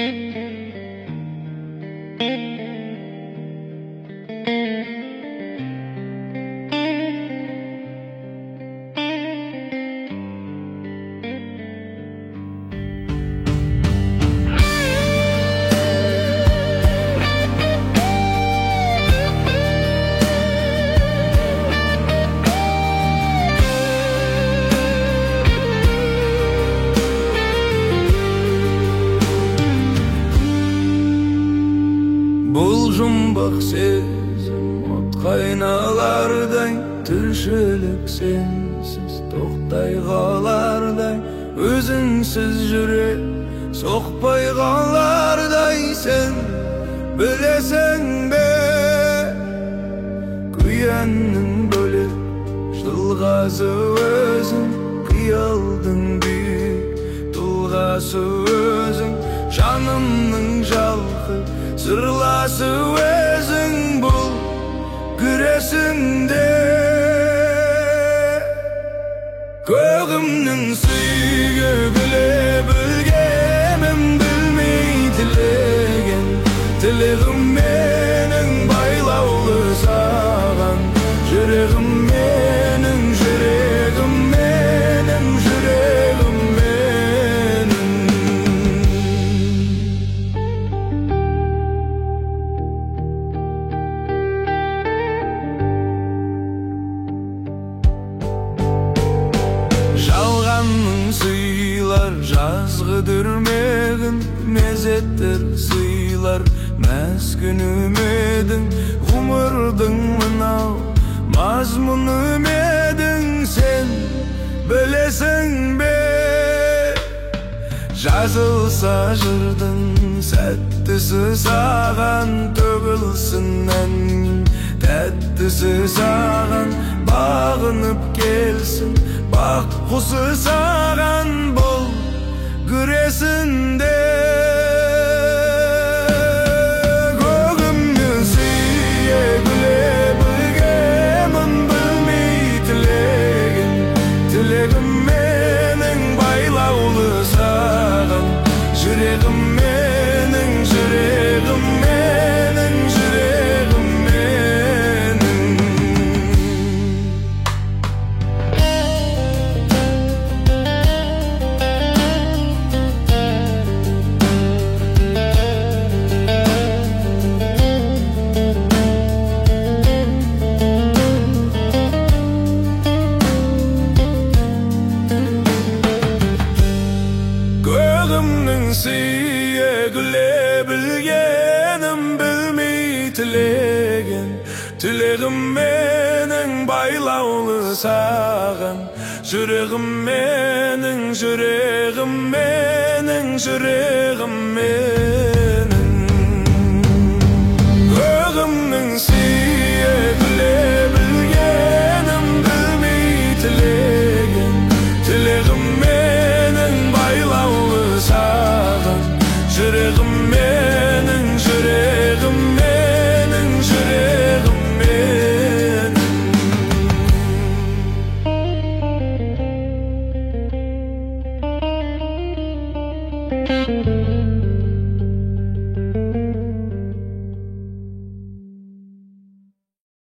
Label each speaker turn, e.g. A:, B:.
A: Бұл жұмбақ сезім от қайналардай, тіршілік сенсіз тоқтай қалардай, өзіңсіз жүрек соқпай қалардай. Сен білесің бе, күянның бөлек жылғасы өзің, қиялдың бүйік тұлғасы өзің, жанымның жалқы сырласы өзің. Бұл күресінде көгімнің сүйге біле білгенім, білмей тілеген тілегім менің байлаулы саған. Жүрегім менің, жүрегім менің, жүрегім менің. Жалғанның сыйлар жазғы дүрмегін, мезеттер сыйлар мәз күнімедің. Ғұмырдың мынау мазмұны медің, сен білесің бе, жазылса жырдың сәттісі саған, төгілсін әннің тәттісі саған, бағынып келсін бақ құсы саған. Бұл күресінде көгімнің сүйе біле білгенмін, білмей тілеген тілегім менің байлаулы саған. Жүрегім менің, жүрегім менің, жүрегім менің. Көгімнің сүйе күле білгенім, білмей тілеген тілегім менің байлаулы саған. Жүрегім менің, жүрегім менің, жүрегім менің.